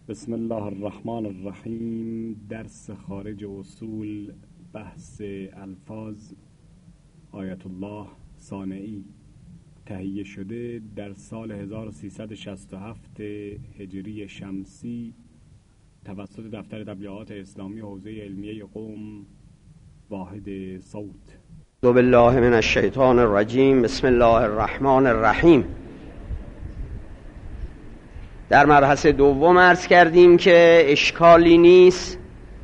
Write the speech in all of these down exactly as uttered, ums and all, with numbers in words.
بسم الله الرحمن الرحیم. درس خارج اصول، بحث الفاظ، آیت الله صانعی، تهیه شده در سال هزار و سیصد و شصت و هفت هجری شمسی توسط دفتر تبلیغات اسلامی حوزه علمیه قم، واحد صوت. اعوذ بالله من الشیطان الرجیم. بسم الله الرحمن الرحیم. در مبحث دوم عرض کردیم که اشکالی نیست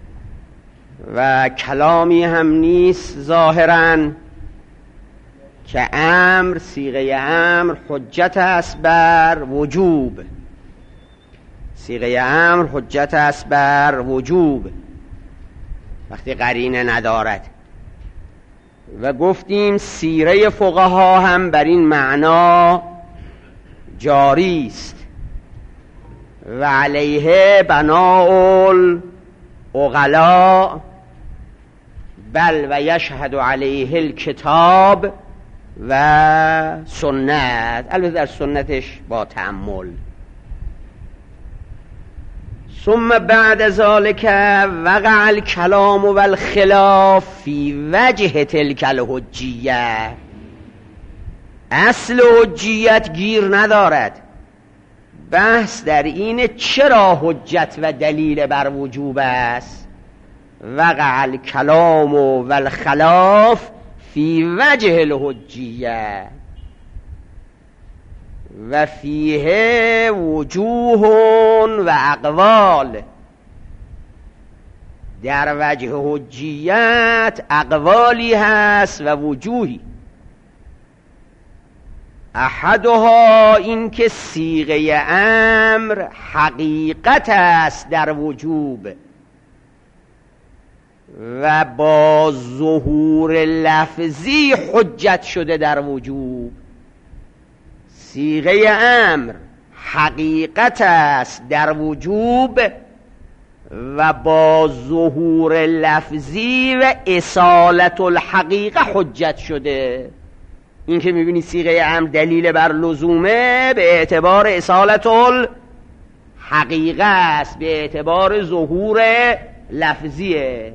و کلامی هم نیست ظاهراً که امر، صیغه امر حجت است بر وجوب. صیغه امر حجت است بر وجوب وقتی قرینه ندارد، و گفتیم سیره فقها هم بر این معنا جاری است و علیه بناء العقلاء بل و یشهد علیه الکتاب و سنت، البته در سنتش با تأمل. ثم بعد ذلك وقع الكلام والخلاف فی وجه تلك الحجیه. اصل حجیت گیر ندارد، بحث در اینه چرا حجت و دلیل بر وجوب است. وقع الکلام والخلاف فی وجه الحجیه و فیه وجوه و اقوال. در وجه حجیت اقوالی هست و وجوهی. احدها این که صیغه امر حقیقت است در وجوب و با ظهور لفظی حجت شده در وجوب. صیغه امر حقیقت است در وجوب و با ظهور لفظی و اصالت الحقیقه حجت شده. این که میبینی صیغه امر دلیل بر لزومه به اعتبار اصالت الحقیقه است، به اعتبار ظهور لفظیه.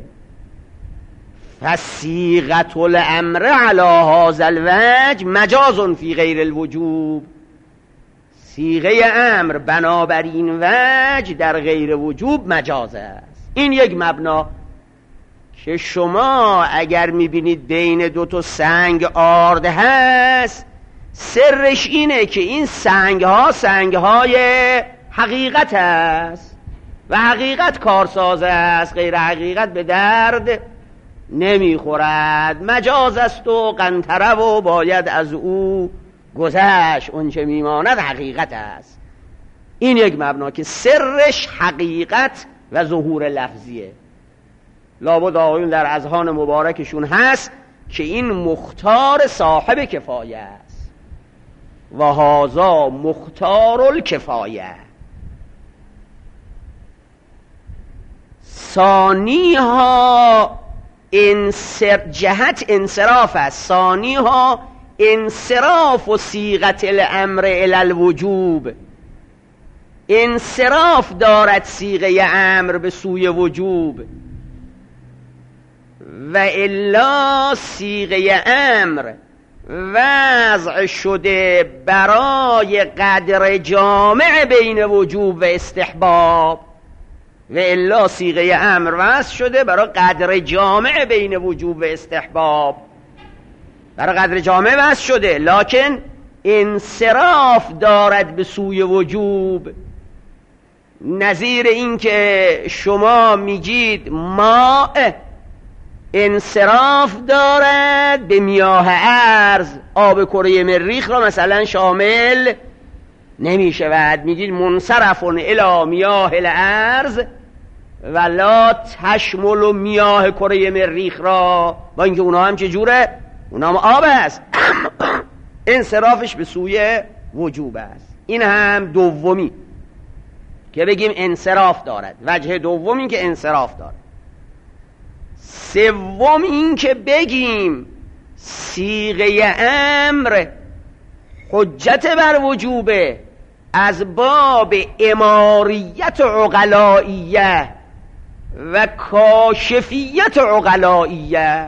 فصیغة الامر علی هذا الوجه مجاز فی غیر الوجوب. صیغه امر بنابراین وجه در غیر وجوب مجاز است. این یک مبنا که شما اگر میبینید بین دو تا سنگ آرد هست، سرش اینه که این سنگ ها سنگ های حقیقت است و حقیقت کارساز است، غیر حقیقت به درد نمیخورد. مجاز است و قنطره و باید از او گذشت، اون چه میماند حقیقت است. این یک مبنا که سرش حقیقت و ظهور لفظیه. لابد آقایون در اذهان مبارکشون هست که این مختار صاحب کفایه است و هذا مختار الکفایه. ثانی ها انصر جهت انصراف است. ثانی ها انصراف و صیغت الامر الی الوجوب. انصراف دارد صیغه امر به سوی وجوب و الا صیغه امر وضع شده برای قدر جامع بین وجوب و استحباب. و الا صیغه امر وضع شده برای قدر جامع بین وجوب و استحباب، برای قدر جامع وضع شده، لکن انصراف دارد به سوی وجوب. نظیر این که شما میگید ماء انصراف دارد به میاه ارض، آب کره مریخ را مثلا شامل نمی شود. میگید منصرفون الی میاه الارض ولا تشمل میاه کره مریخ را، با اینکه اونا هم چجوره؟ اونا هم آب است. انصرافش به سوی وجوب است. این هم دومی که بگیم انصراف دارد، وجه دوم این که انصراف دارد. سوم این که بگیم صیغه امر حجت بر وجوبه، از باب اماریت عقلائیه و کاشفیت عقلائیه.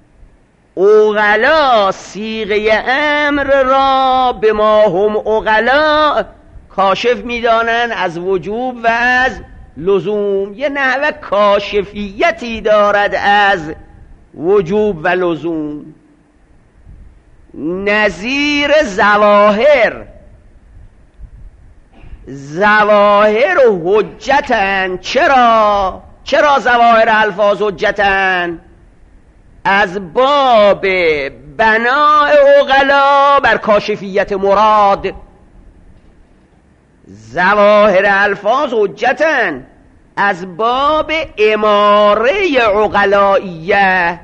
عقلا صیغه امر را به ما هم عقلا کاشف میدانند از وجوب و از لزوم. یه نحوه کاشفیتی دارد از وجوب و لزوم، نظیر ظواهر. ظواهر و حجتن. چرا؟ چرا ظواهر الفاظ حجتن؟ از باب بناء عقلا بر کاشفیت مراد. ظواهر الفاظ حجتن از باب اماره عقلائیه،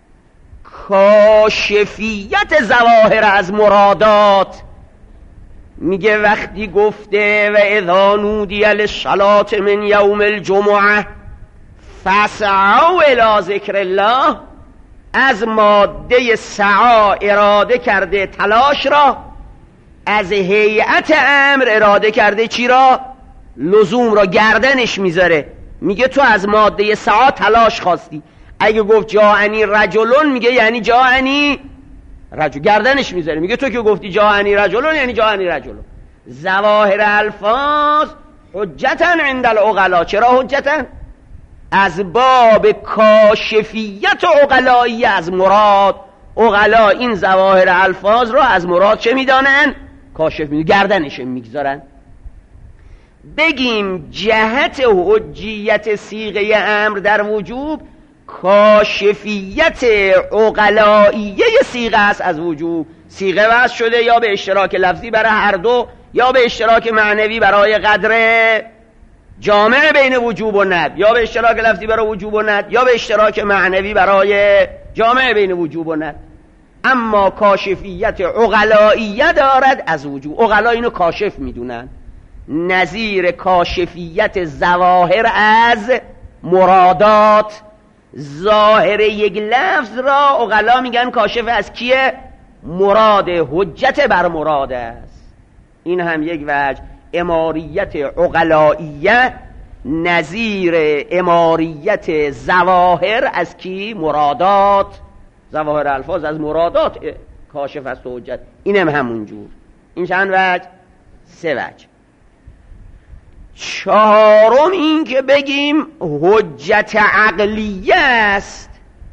کاشفیت ظواهر از مرادات. میگه وقتی گفته و اذا نودی للصلاة من یوم الجمعه فاسعوا الی ذکر الله، از ماده سعا اراده کرده تلاش را، از هیئت امر اراده کرده چی را؟ لزوم را. گردنش میذاره، میگه تو از ماده سعا تلاش خواستی. اگه گفت جاءنی رجلون میگه یعنی جاءنی رجل، گردنش میذاره، میگه تو که گفتی جاءنی رجلون یعنی جاءنی رجلون. ظواهر الفاظ حجتن عند العقلا. چرا حجتن؟ از باب کاشفیت عقلایی از مراد. عقلا این ظواهر الفاظ را از مراد چه میدانن؟ کاشف میدونن، گردنش میگذارن. بگیم جهت حجیت صیغه امر در وجوب کاشفیت عقلائیه صیغه است از وجوب. صیغه وضع شده یا به اشتراک لفظی برای هر دو، یا به اشتراک معنوی برای قدر جامع بین وجوب و ند، یا به اشتراک لفظی برای وجوب و ند، یا به اشتراک معنوی برای جامع بین وجوب و ند. اما کاشفیت عقلائیه دارد از وجوب. عقلا اینو کاشف میدونن، نظیر کاشفیت ظواهر از مرادات. ظاهر یک لفظ را عقلا میگن کاشف از کیه؟ مراد، حجت بر مراد است. این هم یک وجه. اماریت عقلائیه نظیر اماریت ظواهر از کی؟ مرادات. ظواهر الفاظ از مرادات کاشف است و حجت. اینم همون جور. این چند وجه؟ سه وجه. چهارم این که بگیم حجت عقلیه است.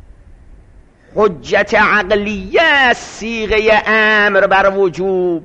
حجت عقلیه است صیغه امر بر وجوب،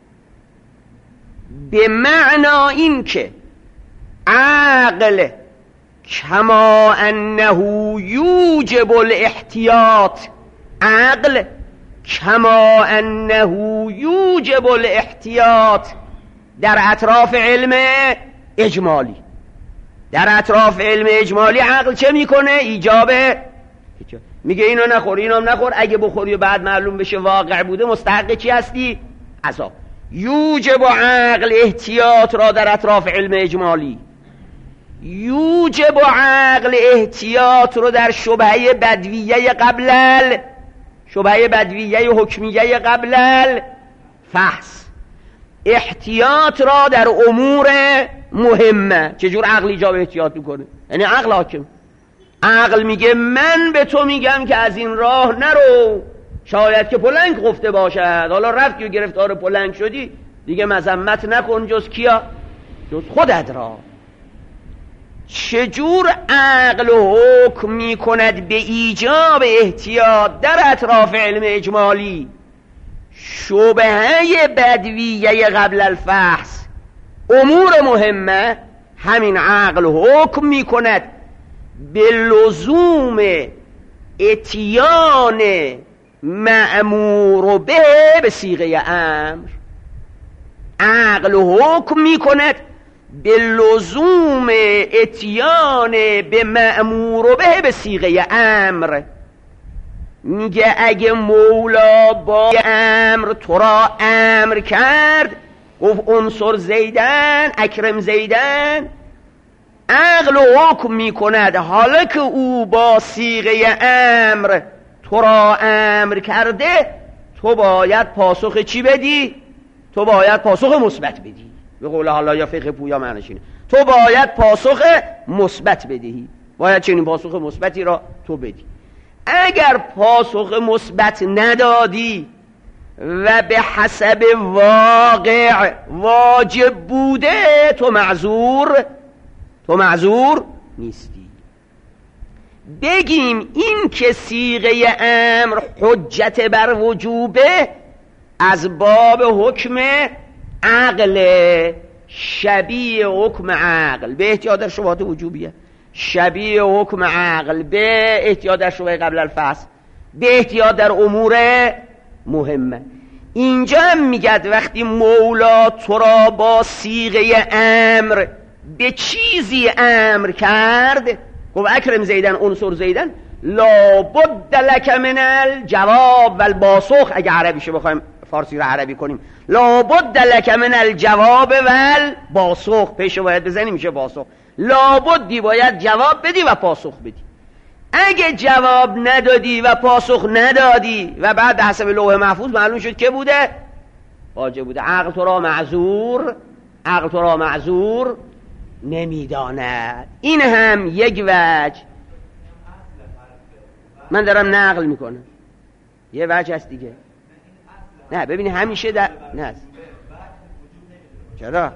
به معنا این که عقل کما انه یوجب الاحتیاط، عقل کما انه یوجب الاحتیاط در اطراف علم اجمالی. در اطراف علم اجمالی عقل چه میکنه؟ ایجابه. میگه اینو نخور، اینو نخور، اگه بخوری و بعد معلوم بشه واقع بوده مستحق چی هستی؟ عذاب. یوجب عقل احتیاط را در اطراف علم اجمالی، یوجب عقل احتیاط رو در شبهه بدویه قبل شبهه بدویه حکمیه قبل الفحص، احتیاط را در امور مهمه. چجور عقل ایجاب احتیاط میکنه؟ یعنی عقل حاکم. عقل میگه من به تو میگم که از این راه نرو، شاید که پلنگ خفته باشد، حالا رفتی و گرفتار پلنگ شدی دیگه مذمت نکن جز کیا؟ جز خودت را. چجور عقل حکم میکند به ایجاب احتیاط در اطراف علم اجمالی؟ شبهه بدویه قبل الفحص، امور مهمه، همین عقل حکم میکند به لزوم اتیان مأمور به به صیغه امر. عقل حکم میکند به لزوم اتیان به مأمور به به صیغه امر. میگه اگه مولا با امر تو را امر کرد، گفت انصر زیدن، اکرم زیدن، عقل حکم میکند حالا که او با صیغه امر تو را امر کرده، تو باید پاسخ چی بدی؟ تو باید پاسخ مثبت بدی. به قول حالا یا فقه پویا معنیش اینه. تو باید پاسخ مثبت بدهی، باید چنین پاسخ مثبتی را تو بدی. اگر پاسخ مثبت ندادی و به حسب واقع واجب بوده، تو معذور تو معذور نیستی. بگیم این که صیغه امر حجت بر وجوبه از باب حکم عقل، شبیه حکم عقل به احتیاط در شبهات وجوبیه، شبیه حکم عقل به احتیاط در شبهه قبل الفصل، به احتیاط در امور مهمه. اینجا هم میگد وقتی مولا تو را با صیغه امر به چیزی امر کرد، گفت اکرم زیدن انصر زیدن، لابد لک من الجواب و الپاسخ، اگه عربیشو بخوایم فارسی رو عربی کنیم، لابد لک من الجواب و الپاسخ، پیشو باید بزنی میشه پاسخ، لابدی باید جواب بدی و پاسخ بدی. اگه جواب ندادی و پاسخ ندادی و بعد حسب لوح محفوظ معلوم شد که بوده واجب بوده، عقل تو را معذور عقل تو را معذور نمیداند. این هم یک وجه، من دارم نقل میکنم، یه وجه هست دیگه. نه ببینی همیشه در نه چرا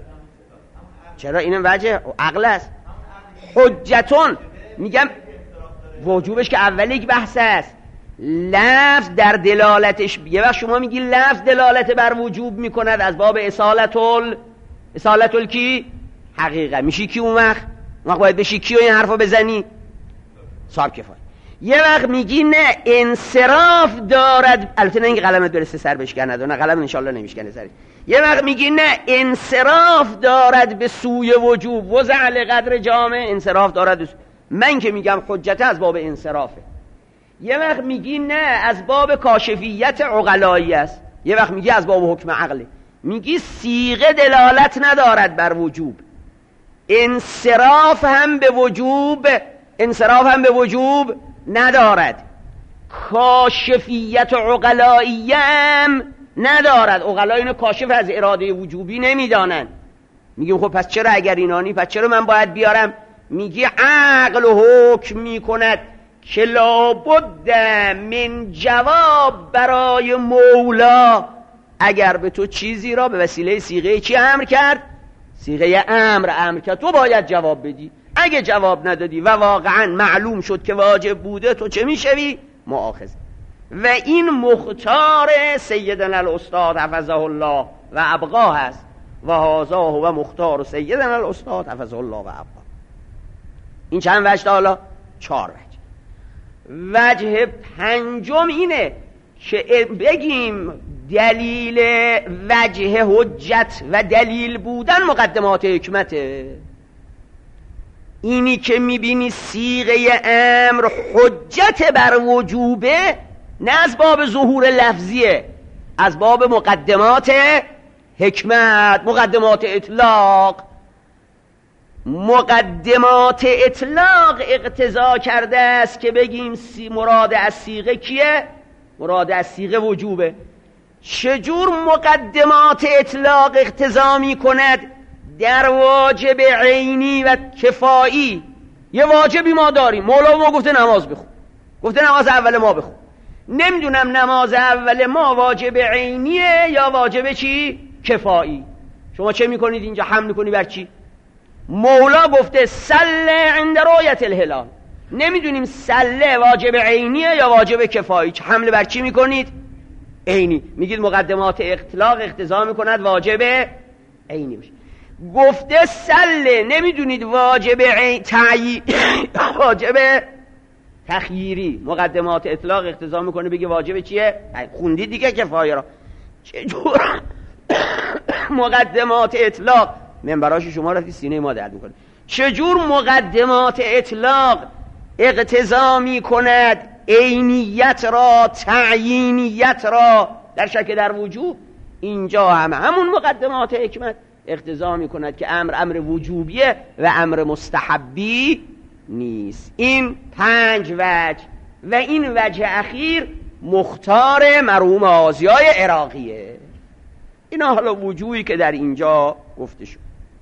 چرا اینم وجه عقل است. حجتون میگم وجوبش که اول یک بحث است، لفظ در دلالتش، یه وقت شما میگی لفظ دلالت بر وجوب میکند از باب اصالت ال اصالت ال کی حقیقه، میشی کی اون وقت اون وقت باید بشی کی و این حرفا بزنی صاحب کفایه. یه وقت میگی نه انصراف دارد، البته نه اینکه قلمت برسه سر بشکنه، نه قلم انشالله نمیشکنه سر. یه وقت میگی نه انصراف دارد به سوی وجوب، وضع لقدر جامع انصراف دارد. من که میگم حجت از باب انصرافه. یه وقت میگی نه از باب کاشفیت عقلایی است، یه وقت میگی از باب حکم عقله. میگی صیغه دلالت ندارد بر وجوب، انصراف هم به وجوب انصراف هم به وجوب ندارد، کاشفیت عقلایی هم ندارد. عقلا اینو کاشف از اراده وجوبی نمیدانن. میگیم خب پس چرا اگر اینانی پس چرا من باید بیارم؟ میگی عقل حکم میکند که لابد من جواب برای مولا اگر به تو چیزی را به وسیله صیغه چی امر کرد؟ صیغه امر امر کرد، تو باید جواب بدی. اگه جواب ندادی و واقعا معلوم شد که واجب بوده، تو چه میشوی؟ مؤاخذ. و این مختار سیدنا الاستاد حفظه الله و ابقاه است و هذا هو مختار سیدنا الاستاد حفظه الله و ابقاه. این چند وجه؟ حالا چهار وجه. وجه پنجم اینه که بگیم دلیل وجه حجت و دلیل بودن مقدمات حکمته. اینی که میبینی صیغه امر حجت بر وجوبه، نه از باب ظهور لفظیه، از باب مقدمات حکمت، مقدمات اطلاق. مقدمات اطلاق اقتضا کرده است که بگیم مراد از صیغه کیه؟ مراد از صیغه وجوبه. چجور مقدمات اطلاق اقتضا می کند در واجب عینی و کفایی؟ یه واجبی ما داریم، مولا ما گفته نماز بخون، گفته نماز اول ما بخون. نمیدونم نماز اول ما واجب عینیه یا واجب چی؟ کفایی. شما چه میکنید اینجا؟ حمل میکنی بر چی؟ مولا گفته سله عند رؤیت الهلال. نمیدونیم سله واجب عینیه یا واجب کفایی، حمل بر چی میکنید؟ عینی. میگید مقدمات اطلاق اقتضا میکند واجب عینی بشه. گفته سله نمیدونید واجب عین تعیین واجب تخییری. مقدمات اطلاق اقتضا میکنه بگه واجب چیه؟ خوندید دیگه کفایه را. چجور مقدمات اطلاق منبراش شما رفتی سینه ما درد میکنه. چجور مقدمات اطلاق اقتضا میکند عینیت را، تعیینیت را در شک در وجوب؟ اینجا هم همون مقدمات حکمت اقتضا میکند که امر امر وجوبیه و امر مستحبی نیست. این پنج وجه و این وجه اخیر مختار مرحوم آزیای عراقیه. اینا حالا وجوهی که در اینجا گفته شد.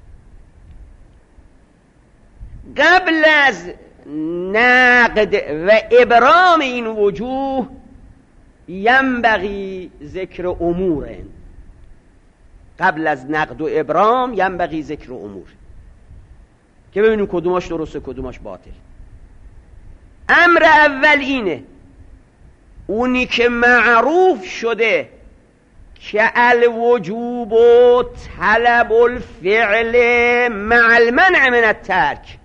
قبل از نقد و ابرام این وجوه ینبغی ذکر امور، قبل از نقد و ابرام ینبغی ذکر امور که ببینیم کدوماش درسته کدوماش باطل. امر اول اینه، اونی که معروف شده که الوجوب و طلب الفعل مع المنع من الترک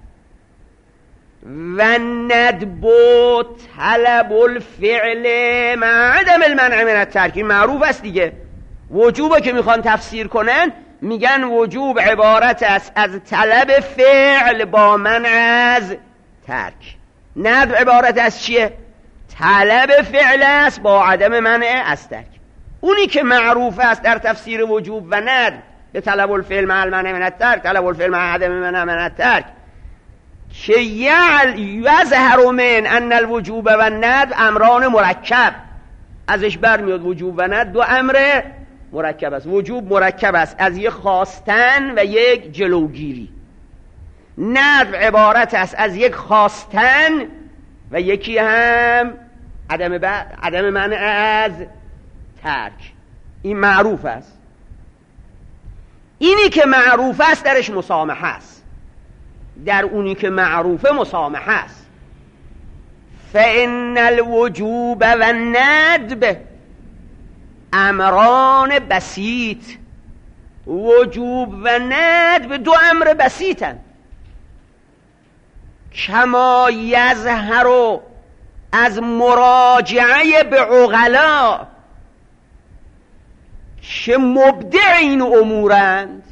و ندب و طلب الفعل مع عدم المنع من الترک، این معروف است دیگه. وجوبه که میخوان تفسیر کنن میگن وجوب عبارت است از طلب فعل با منع از ترک. ندب عبارت از چیه؟ طلب فعل است با عدم منع از ترک. اونی که معروف است در تفسیر وجوب و ندب به طلب الفعل مع المنع من الترک، طلب الفعل مع عدم منع من الترک، که یظهر من ان الوجوب و الندب امران مرکب، ازش برمیاد وجوب و ندب دو امر مرکب است. وجوب مرکب است از یک خواستن و یک جلوگیری، ندب عبارت است از یک خواستن و یکی هم عدم, ب... عدم منع از ترک. این معروف است. اینی که معروف است درش مسامحه است، در اونی که معروفه مسامحه است. فإن الوجوب و الندب امران بسیط، وجوب و ندب دو امر بسیطن. کما یظهر از مراجعه به عقلا که مبدع این امورند،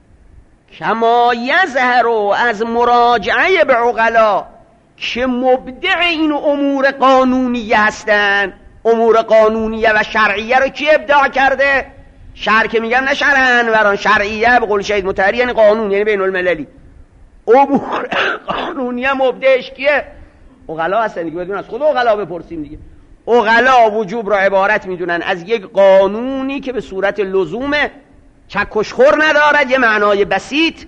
کما یظهر از مراجعه به عقلا که مبدع این امور قانونیه هستند. امور قانونیه و شرعیه رو کی ابداع کرده؟ شرع که میگم نه شرعن وران، شرعیه به قول شهید مطهری یعنی قانون، یعنی بین المللی. امور قانونیه مبدعش کیه؟ عقلا هستن دیگه، بدون از خود عقلا بپرسیم دیگه. عقلا وجوب را عبارت میدونن از یک قانونی که به صورت لزوم چکشخور ندارد، یه معنای بسیط،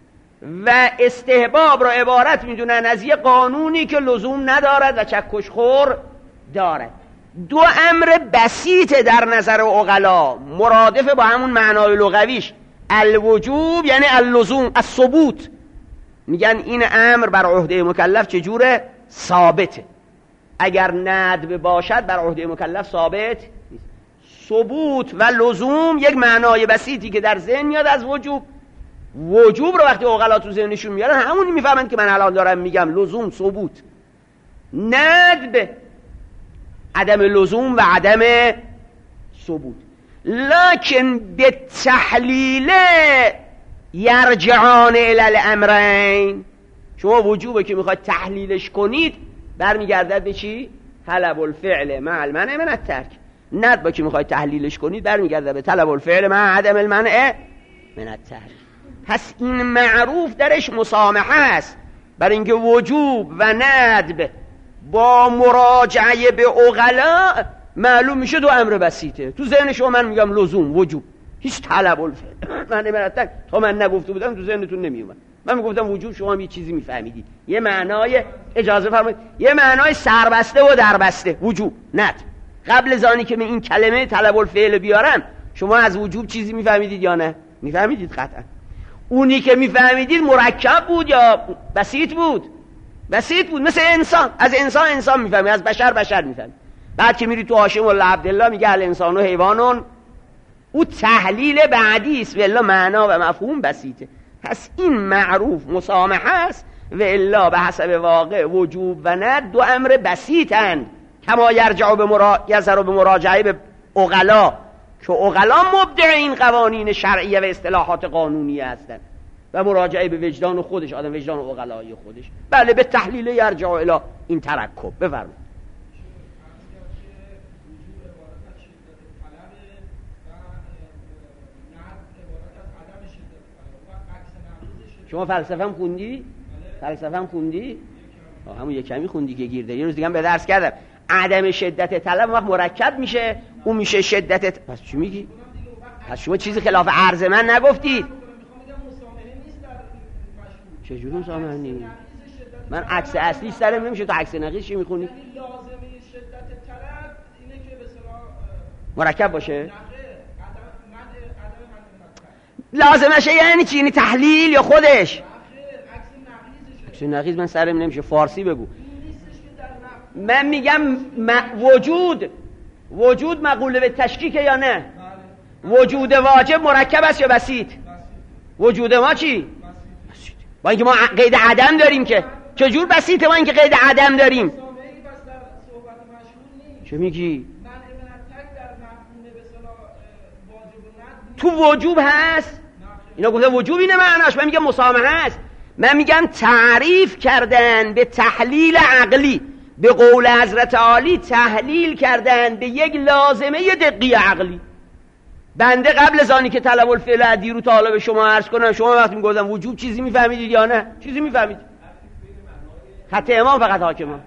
و استحباب را عبارت میدونن از یک قانونی که لزوم ندارد و چکشخور دارد. دو امر بسیط در نظر عقلا، مرادف با همون معنای لغویش. الوجوب یعنی اللزوم، الثبوت. میگن این امر بر عهده مکلف چجوره؟ ثابته. اگر ندب باشد بر عهده مکلف ثابت نیست. ثبوت و لزوم یک معنای بسیطی که در ذهن میاد از وجوب. وجوب رو وقتی عقلا تو ذهنشون میارن همونی میفهمن که من الان دارم میگم، لزوم، ثبوت. ندب عدم لزوم و عدم ثبوت. لکن به تحلیل یرجعان الی الامرین، شما وجوبه که میخواید تحلیلش کنید برمیگردد به چی؟ طلب الفعل مع المنع من الترک. ندب که میخواید تحلیلش کنید برمیگردد به طلب الفعل مع عدم المنع من الترک. پس این معروف درش مسامحه است، برای اینکه وجوب و ندب با مراجعه به عقلا معلوم میشه دو امر بسیطه. تو ذهن شما من میگم لزوم، وجوب، هیچ طلب الفعل من مرتب تا من نگفته بودم تو ذهنتون نمیومد. من میگفتم وجوب، شما هم یه چیزی میفهمیدید، یه معنای، اجازه فرمایید، یه معنای سربسته و دربسته. وجوب، ندب. قبل زانی که من این کلمه طلب الفعل بیارم شما از وجوب چیزی میفهمیدید یا نه؟ میفهمیدید قطعا. اونی که میفهمیدید مرکب بود یا بسیط بود؟ بسیط بود، مثل انسان. از انسان انسان میفهمی، از بشر بشر میفهمی. بعد که میری تو هاشم الله عبدالله میگه الانسان و حیوانون، او تحلیل بعدی است و الا معنا و مفهوم بسیطه. پس این معروف مسامحه است و الا به حسب واقع وجوب و ند دو امر بسیطند. کما یرجع به مرا... یظهر به مراجعه به عقلا که عقلا مبدع این قوانین شرعیه و اصطلاحات قانونی هستند و مراجعه به وجدان خودش، آدم وجدان و عقلای خودش. بله، به تحلیل یرجع الی این ترکب. بفرمایید. شما فلسفه هم خوندی؟ فلسفه هم خوندی؟ همون یک کمی خوندی که گیر داری. یه روز دیگه هم به درس کردم عدم شدت طلب وقت مرکب میشه، اون میشه شدت ت... پس چی میگی؟ پس شما چیزی خلاف عرض من نگفتید. چجوری مسامحه نیست؟ من عکس اصلی سرم نمیشه، تو عکس نقیض چی میخونی؟ لازمه شدت طلب اینه که به اصطلاح مرکب باشه؟ لازمشه یعنی چی؟ یعنی تحلیل یا خودش؟ عکس نقیض من سرم نمیشه، فارسی بگو. من میگم وجود وجود مقوله به تشکیکه یا نه؟ وجود واجب مرکب است یا بسیط؟ وجود ما چی؟ با اینکه ما قید عدم داریم. که چجور بسیطه با اینکه قید عدم داریم؟ چه میگی؟ تو وجوب هست؟ اینا گفته وجوب اینه معناش، من میگم مسامحه هست. من میگم تعریف کردن به تحلیل عقلی، به قول حضرت عالی تحلیل کردن به یک لازمه دقی عقلی. بنده قبل از آنی که طلب الفعل عدی رو تا حالا به شما عرض کنم، شما وقتی میگفتم وجوب چیزی میفهمیدید یا نه؟ چیزی میفهمید؟ خط امام فقط حاکمه.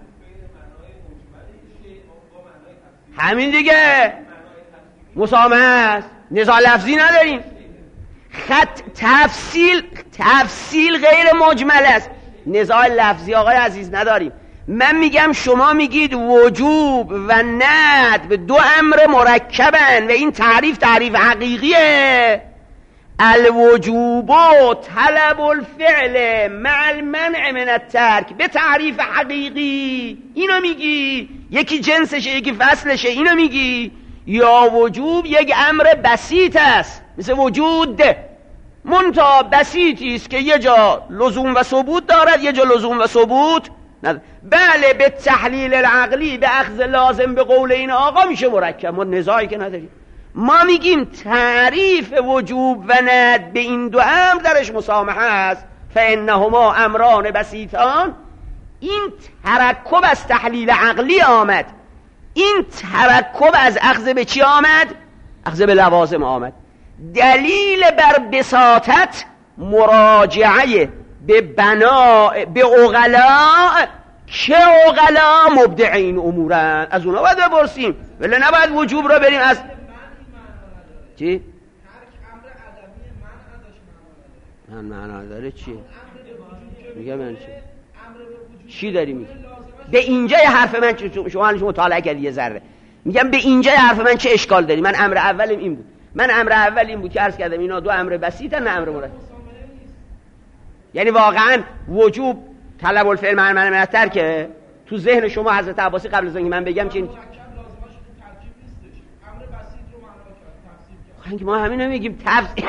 همین دیگه مسامحه است، نزاع لفظی نداریم. خط تفصیل تفصیل غیر مجمل است، نزاع لفظی آقای عزیز نداریم. من میگم شما میگید وجوب و ندب دو امر مرکبن و این تعریف تعریف حقیقیه. الوجوب طلب الفعل مع المنع من الترک به تعریف حقیقی، اینو میگی؟ یکی جنسشه یکی فصلشه، اینو میگی؟ یا وجوب یک امر بسیط است مثل وجود، منتها بسیطی است که یه جا لزوم و ثبوت دارد یه جا لزوم و ثبوت ندارد. بله به تحلیل العقلی به اخذ لازم به قول این آقا میشه مرکب، ما نزاعی که نداریم. ما میگیم تعریف وجوب و ند به این دو امر درش مسامحه است. فانهما امران بسیطان. این ترکب از تحلیل عقلی آمد، این ترکب از اخذ به چی آمد؟ اخذ به لوازم آمد. دلیل بر بساطت مراجعه به بناء به عقلاء که عقلاء مبدعین امورن، از اونا باید بپرسیم، ولی نباید وجوب را بریم از چی؟ من معنا داره چیه؟ میگم من چی؟ چی داری میگی؟ به اینجای حرف من چه؟ شما هنوز مطالعه کردی یه ذره. میگم به اینجای حرف من چه اشکال داری؟ من امر اولم این بود. من امر اول این بود که عرض کردم اینا دو امر بسیطن، نه امر مرکب. یعنی واقعا وجوب طلب الفعل مع المنع من الترک که تو ذهن شما حضرت عباسی قبل از اینکه من بگم چی؟ خب ما همین رو میگیم تفسیر.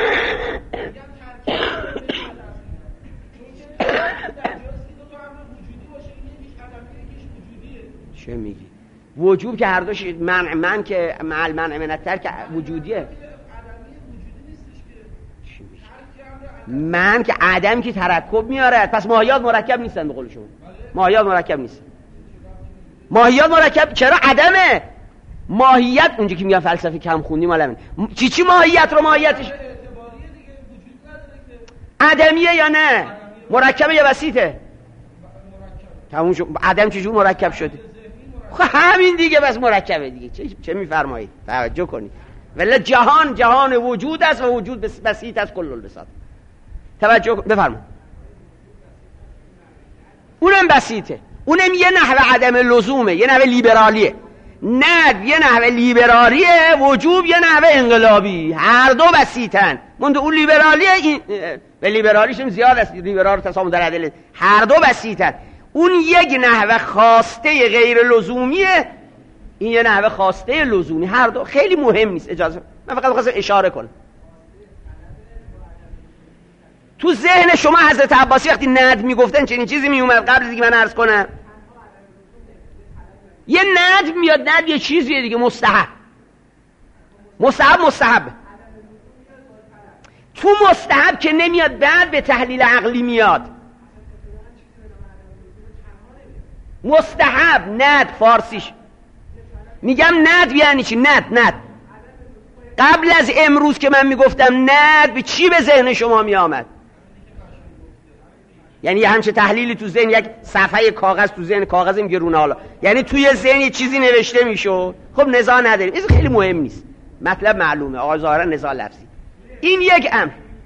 چه میگی؟ وجوب که هر دوش منع، من که مع المنع من الترک وجودیه. من که عدم که ترکب میاره، پس ماهیات مرکب نیستن به قول شما. ماهیات مرکب نیستن. ماهیات مرکب چرا عدمه؟ ماهیت اونجا که میگن فلسفه کم خوندیم مال چی چی ماهیت رو ماهیتش عدمیه یا نه؟ مرکبه یا بسیطه؟ تموم شد. عدم چجور مرکب شده؟ خب همین دیگه بس مرکبه دیگه. چه, چه میفرمایید؟ توجه کنید. ولی جهان جهان وجود است و وجود بسیط است کل البساط. توجه بفرمایید. اونم بسیطه، اونم یه نحوه عدم لزومه، یه نحوه لیبرالیه. ند یه نحوه لیبرالیه، وجوب یه نحوه انقلابی. هر دو بسیطن. منده اون لیبرالیه، این به لیبرالیشم زیاد است، لیبرال تسامح در عدل. هر دو بسیطن. اون یک نحوه خواسته غیر لزومیه، این یه نحوه خواسته لزومی. هر دو خیلی مهم نیست. اجازه من فقط خواستم اشاره کنم. تو ذهن شما حضرت عباسی وقتی ند میگفتن چنین چیزی میومد قبل از اینکه من عرض کنم؟ یه ند میاد، ند یه چیزیه دیگه، مستحب. مستحب مستحب تو مستحب که نمیاد، بعد به تحلیل عقلی میاد. مستحب ند فارسیش میگم ند یعنی چی؟ ند ند قبل از امروز که من میگفتم ند به چی به ذهن شما میامد؟ یعنی یه همچه تحلیلی تو ذهن، یک صفحه کاغذ تو ذهن، کاغذم گرونه حالا، یعنی توی ذهن یه چیزی نوشته میشد. خب نزاع نداریم، این خیلی مهم نیست. مطلب معلومه، آقا ظاهرا نزاع لفظی. این یک امر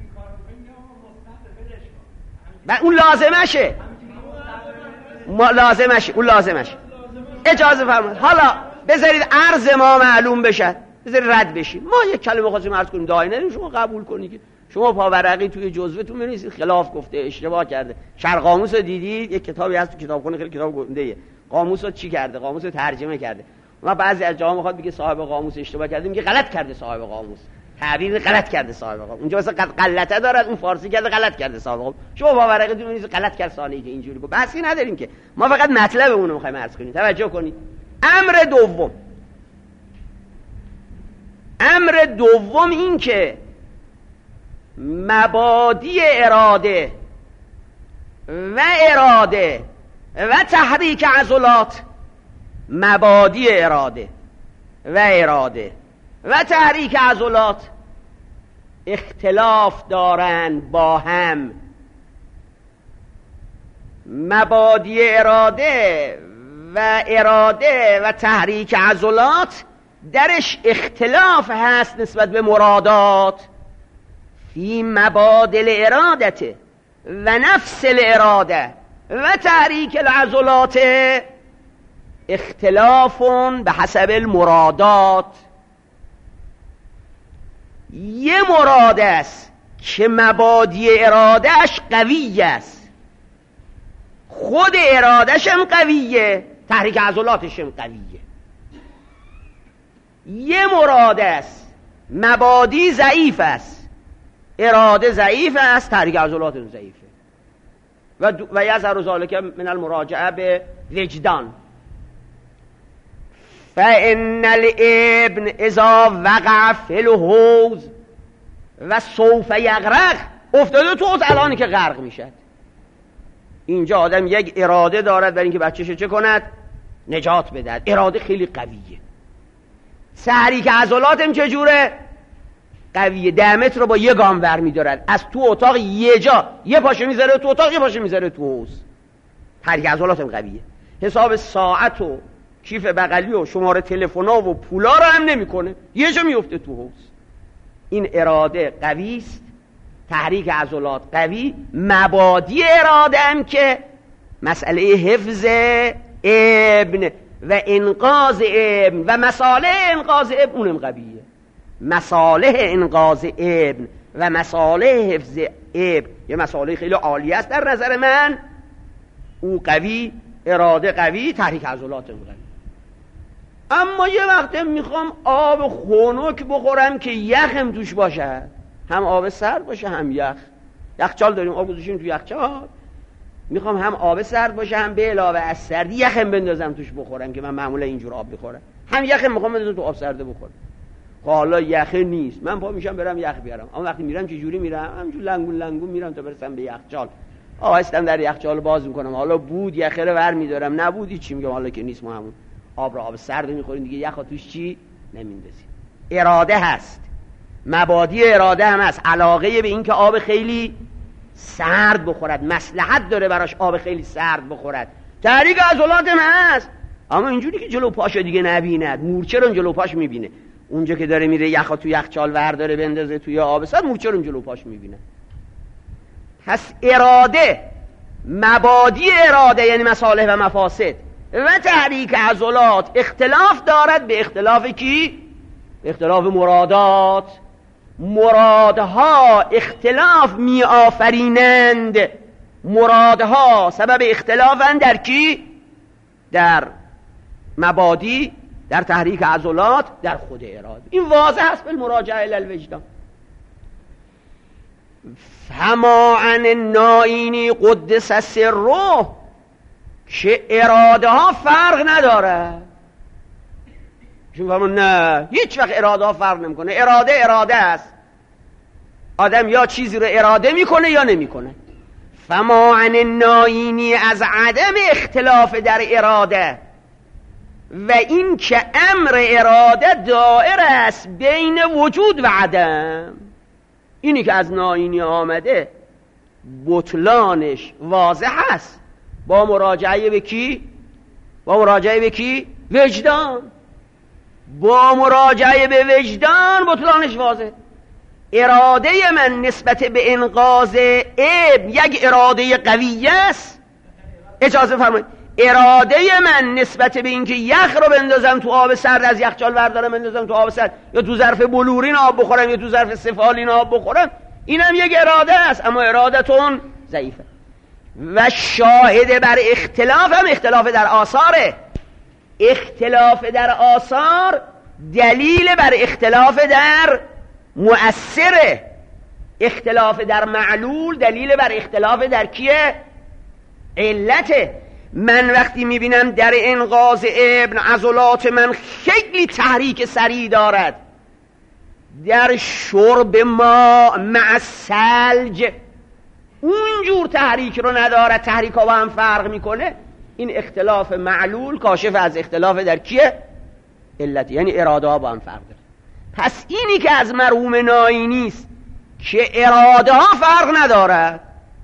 و اون لازمشه، ما لازمشه، اون لازمشه. اجازه فرمایید حالا بذارید عرض ما معلوم بشه، بذارید رد بشیم. ما یک کلمه خواستیم عرض کنیم، داعی نداریم شما قبول کنید که شما پاورقی توی جزوه‌تون می‌نویسید خلاف گفته، اشتباه کرده. شرح قاموس رو دیدید، یک کتابی هست تو کتابخونه خیلی کتاب گنده‌ایه. قاموس رو چی کرده؟ قاموس رو ترجمه کرده. ما بعضی از جاها میخواد بگه صاحب قاموس اشتباه کرده، میگه غلط کرده صاحب قاموس. تعبیر غلط کرده صاحب قاموس. اونجا مثلا غلطه داره، اون فارسی کرده غلط کرده صاحب قاموس. شما پاورقی تو می‌نویسید غلط کرد ثانی که اینجوری گفت. بحثی نداریم که. ما فقط مطلبمون رو می‌خوایم عرض کنیم. توجه کنید. امر دوم امر دوم این که مبادی اراده و اراده و تحریک عضلات، مبادی اراده و اراده و تحریک عضلات اختلاف دارند با هم. مبادی اراده و اراده و تحریک عضلات درش اختلاف هست نسبت به مرادات. فی مبادل ارادته و نفس الاراده و تحریک العضلات اختلاف به حسب المرادات. یه مراد است که مبادی ارادهش قوی است، خود ارادهش هم قویه، تحریک عضلاتش هم قویه. یه مراد است مبادی ضعیف است، اراده ضعیف است، تحریک عضلات ضعیفه. و و یظهر ذلک من المراجعه به وجدان. فإن الابن اذا وقع فی الحوض و سوف یغرق، افتاده تو حوض الان که غرق میشد. اینجا آدم یک اراده دارد برای اینکه بچه‌شو چه کند؟ نجات بدهد. اراده خیلی قویه. تحریک عضلات هم چجوره؟ قویه. ده متر رو با یه گام ور می‌دارد. از تو اتاق یه جا یه پاشه میذاره تو اتاق، یه پاشه میذاره تو حوض. تحریک عضلات هم قویه. حساب ساعت و کیف بغلی و شماره تلفن‌ها و پولا رو هم نمی‌کنه، یه جا میفته تو حوض. این اراده قوی است، تحریک عضلات قوی. مبادی اراده هم که مسئله حفظ ابن و انقاذ ابن و مصالح انقاذ ابن اونم قویه. مصالح انقاذ ابن و مصالح حفظ ابن یه مصالح خیلی عالی است در نظر من. او قوی، اراده قوی، تحریک عضلات قوی. اما یه وقت میخوام آب خنک بخورم که یخم توش باشه، هم آب سرد باشه هم یخ. یخچال داریم، آب گذاشتیم تو یخچال، میخوام هم آب سرد باشه هم به علاوه از سردی یخم بندازم توش بخورم که من معمولا اینجور آب بخورم. هم یخم میخوام بندازم تو آب سرده بخورم. حالا یخه نیست، من پا میشم برم یخ بیارم. اما وقتی میرم چه جوری میرم؟ همینجور لنگون لنگون میرم تا برسم به یخچال. آهستم در یخچال باز میکنم. حالا بود یخه رو ور میدارم، نبودی چی میگم؟ حالا که نیست ما همون آب رو آب سرد میخوریم دیگه، یخ توش چی نمیندازیم. اراده هست، مبادی اراده هم هست. علاقه به این که آب خیلی سرد بخورد، مصلحت داره براش آب خیلی سرد بخورد. تحریک عضلات هم هست، اما اینجوری که جلو پاشو دیگه نبیند. مورچه رو جلو پاش میبینه، اونجا که داره میره یخا تو یخچال ور داره بندازه توی آب سرد، مورچه رو جلو پاش میبینه. پس اراده، مبادی اراده یعنی مصالح و مفاسد و تحریک عضلات اختلاف دارد به اختلاف کی؟ اختلاف مرادات. مرادها اختلاف می آفرینند. مرادها سبب اختلافند در کی؟ در مبادی، در تحریک عضلات، در خود اراده. این واضح است به المراجعه الی الوجدان. فما عن النائینی قدس سره، که اراده ها فرق نداره. چون فرمون نه، هیچ وقت اراده ها فرق نمیکنه. اراده اراده است. آدم یا چیزی رو اراده میکنه یا نمیکنه. فما عن النائینی، از عدم اختلاف در اراده و این که امر اراده دائر است بین وجود و عدم. اینی که از نائینی آمده بطلانش واضح است با مراجعه به کی؟ با مراجعه به کی؟ وجدان. با مراجعه به وجدان بطلانش واضح. اراده من نسبت به انقاذ ابن یک اراده قویه است. اجازه فرمایید، اراده من نسبت به اینکه یخ رو بندازم تو آب سرد، از یخچال بردارم بندازم تو آب سرد، یا تو ظرف بلورین آب بخورم یا تو ظرف سفالین آب بخورم، اینم یک اراده است، اما ارادتون ضعیفه. و شاهد بر اختلاف هم اختلاف در آثاره. اختلاف در آثار دلیل بر اختلاف در مؤثره. اختلاف در معلول دلیل بر اختلاف در کیه؟ علته. من وقتی میبینم در انقاذ ابن عضلات من خیلی تحریک سریع دارد، در شرب ما مع ثلج اونجور تحریک رو ندارد، تحریک ها با هم فرق میکنه، این اختلاف معلول کاشف از اختلاف در کیه؟ علت. یعنی اراده ها با هم فرق داره. پس اینی که از مرحوم ناینی است که اراده ها فرق ندارد،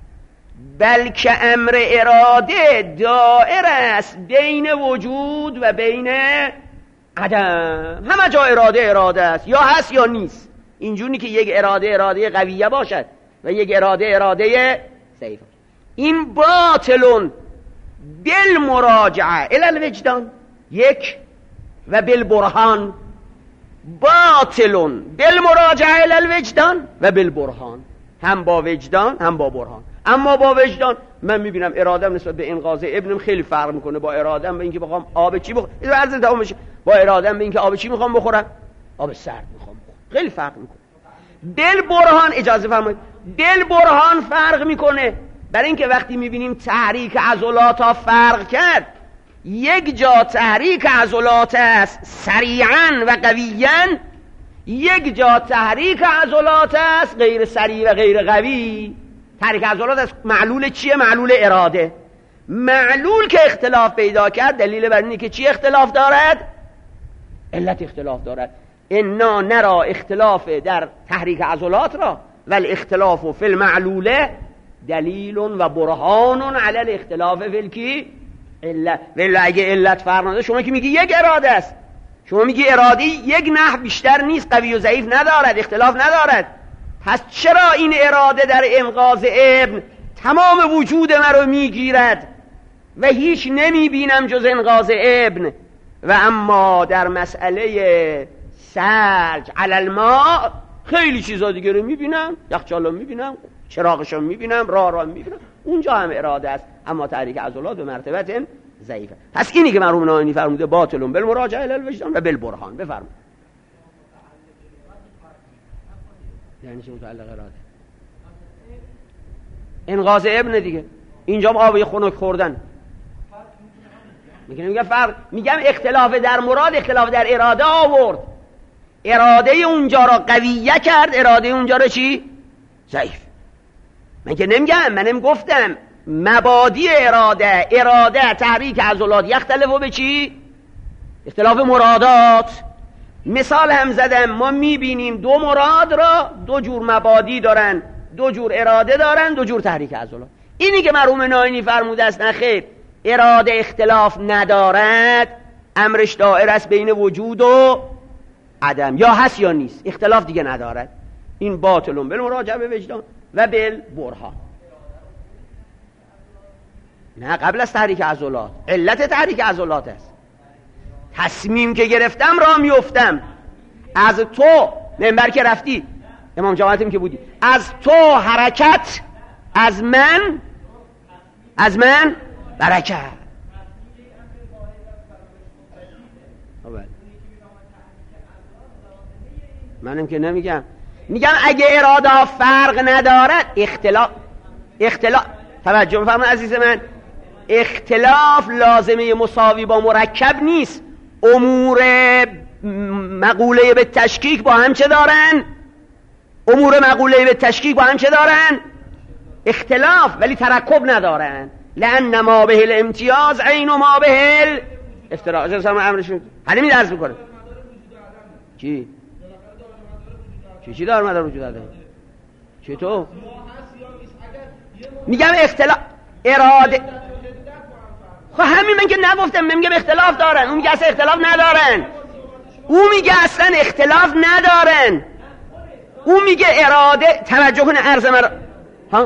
بلکه امر اراده دائر است بین وجود و بین عدم. همه جا اراده اراده است، یا هست یا نیست. اینجوری که یک اراده اراده قویه باشد و یک اراده اراده ضعیف. این باطلون بالمراجعه الی الوجدان یک و بالبرهان. باطلون بالمراجعه الی الوجدان و بالبرهان، هم با وجدان هم با برهان. اما با وجدان من میبینم ارادم نسبت به انقاذ ابنم خیلی فرق میکنه با ارادم به اینکه بخوام آب چی بخورم، این عرض دوام بشه، با ارادم به اینکه آب چی میخوام بخورم، آب سرد میخوام بخورم، خیلی فرق میکنه. دل برهان، اجازه فرمایید، دل برهان فرق میکنه، برای اینکه وقتی میبینیم تحریک عضلات ها فرق کرد، یک جا تحریک عضلات است سریعا و قویاً، یک جا تحریک عضلات است غیر سریع و غیر قوی. تحریک عضلات است معلول چیه؟ معلول اراده. معلول که اختلاف پیدا کرد دلیل بر اینه که چی اختلاف دارد؟ علت اختلاف دارد. انا نرا اختلاف در تحریک عضلات را و الاختلاف فی المعلوله دلیل و برهان علی الاختلاف فی الکی علت. ولی اگه علت فرق نداره، شما که میگی یک اراده است، شما میگی اراده یک نحو بیشتر نیست، قوی و ضعیف ندارد، اختلاف ندارد، پس چرا این اراده در انقاذ ابن تمام وجود من رو میگیرد و هیچ نمیبینم جز انقاذ ابن، و اما در مسئله سرج علی الماء خیلی چیزا دیگه رو میبینم، یخچال رو میبینم، چراغش رو میبینم، راه را میبینم، اونجا هم اراده است، اما تحریک عضلات به مرتبه ضعیفه. پس اینی که مرحوم ناینی فرموده باطلون بالمراجعه الی الوجدان و بالبرهان. بفرمایید. یعنی چه متعلق اراده؟ انقاذ ابن دیگه، اینجا هم آب خنک خوردن. میگم میگم فرق، میگم اختلاف در مراد اختلاف در اراده آورد، اراده اونجا را قویه کرد، اراده اونجا را چی؟ ضعیف. من که نمیگم، منم گفتم مبادی اراده، اراده تحریک عضلات یختلفو به چی؟ اختلاف مرادات. مثال هم زدم، ما میبینیم دو مراد را دو جور مبادی دارن، دو جور اراده دارن، دو جور تحریک عضلات. اینی که مرحوم ناینی فرموده است نخیر، اراده اختلاف ندارد، امرش دائر است بین وجود و عدم، یا هست یا نیست، اختلاف دیگه ندارد. این باطلون بالمراجعه به وجدان و بالبرهان. نه قبل از تحریک عضلات، علت تحریک عضلات است. تصمیم که گرفتم را میفتم، از تو منبر که رفتی، امام جماعتیم که بودی، از تو حرکت، از من از من برکت. منم که نمیگم، میگم اگه اراده ها فرق ندارد، اختلاف اختلاف توجه بفرمایید عزیز من، اختلاف لازمه مساوی با مرکب نیست. امور مقوله به تشکیک با هم چه دارن؟ امور مقوله به تشکیک با هم چه دارن؟ اختلاف، ولی ترکب ندارن. لأن ما به الامتیاز عین و ما به الافتراق. اجازه هم امرشون همین درس میکنه. چی؟ چی چی دار مدار وجود داره؟ چطور؟ میگم اختلاف اراده. خب همین من که نگفتم، من میگم اختلاف دارن، اون میگه اصلا اختلاف ندارن. او میگه اصلا اختلاف ندارن. او میگه اراده، توجه کنه عرض مرا ها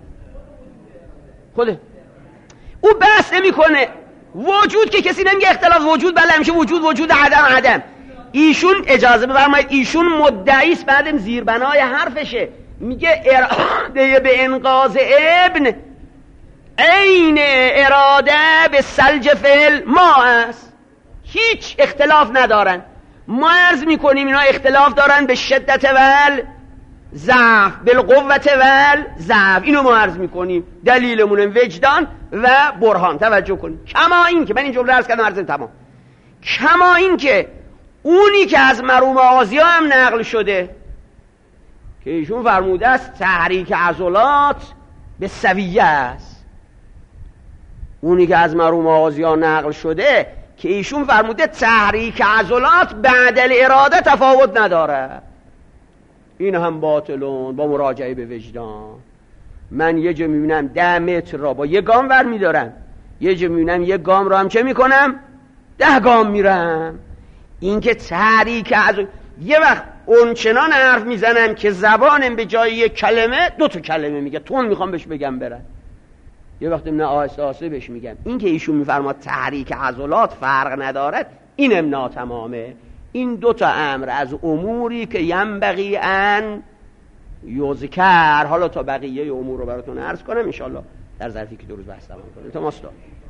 خوده او بحث نمی کنه وجود که کسی نمیگه اختلاف وجود، بله همیشه وجود وجود عدم عدم. ایشون اجازه بفرمایید ایشون مدعی است، بعدم زیربنای حرفشه میگه اراده به انقاذ ابن عین اراده به سلج فعل ما است، هیچ اختلاف ندارن. ما عرض میکنیم اینا اختلاف دارن به شدت ول ضعف، بالقوت ول ضعف. اینو ما عرض میکنیم، دلیلمون وجدان و برهان. توجه کنید کما این که من این جمله عرض کردم، عرض تمام. کما این که اونی که از مرحوم آغازی‌ها هم نقل شده که ایشون فرموده است تحریک عضلات به سویه است، اونی که از مرحوم آغازی‌ها نقل شده که ایشون فرموده تحریک عضلات بعد الاراده تفاوت نداره، این هم باطلون با مراجعه به وجدان. من یه جا میبینم ده متر را با یه گام ور میدارم، یه جا میبینم یه گام را هم چه میکنم ده گام میرم. این که تحریک عضلات، یه وقت اونچنان حرف میزنم که زبانم به جای یک کلمه دو تا کلمه میگه، تون میخوام بهش بگم برن، یه وقت نه آهسته آهسته بهش میگم. این که ایشون میفرماد تحریک عضلات فرق ندارد، اینم ناتمامه. این دو تا امر از اموری که ینبغی ان یذکر. حالا تا بقیه امور رو براتون عرض کنم ان شاء الله در ظرفی که دو روز بحث تمام کنیم. تمام است.